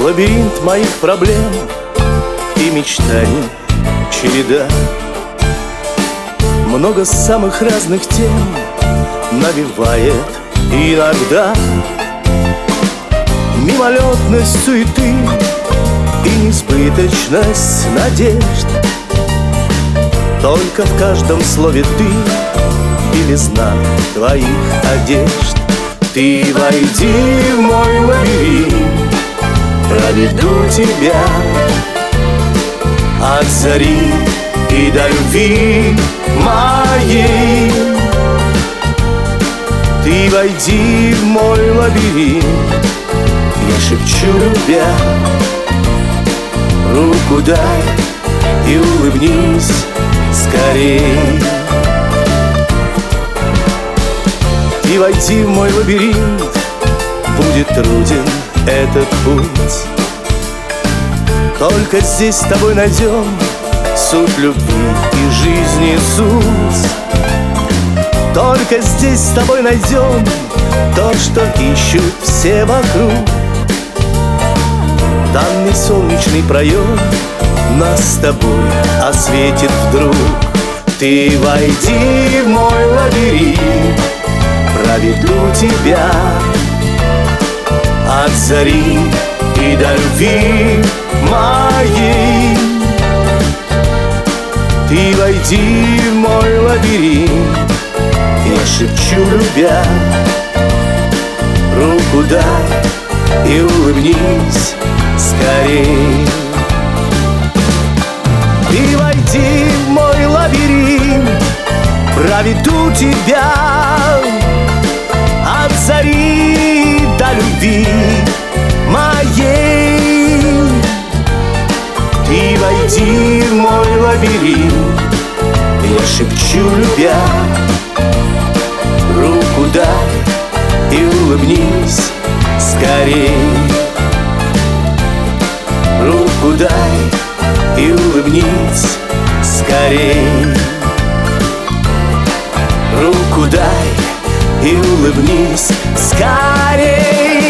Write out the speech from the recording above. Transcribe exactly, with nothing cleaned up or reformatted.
Лабиринт моих проблем и мечтаний череда. Много самых разных тем навевает иногда. Мимолетность суеты и несбыточность надежд. Только в каждом слове ты, белизна твоих одежд. Ты войди в мой лабиринт, проведу тебя от зари и до любви моей. Ты войди в мой лабиринт, я шепчу, любя, руку дай и улыбнись скорей. Ты войди в мой лабиринт, будет труден этот путь. Только здесь с тобой найдем суть любви и жизни суть. Только здесь с тобой найдем то, что ищут все вокруг. Данный солнечный проем нас с тобой осветит вдруг. Ты войди в мой лабиринт, проведу тебя от зари и до любви моей. Ты войди в мой лабиринт, я шепчу, любя, руку дай и улыбнись скорей. Ты войди в мой лабиринт, проведу тебя от зари до любви моей. Ты войди в мой лабиринт, я шепчу, любя, руку дай и улыбнись скорей. Руку дай и улыбнись скорей. Руку дай и улыбнись скорей.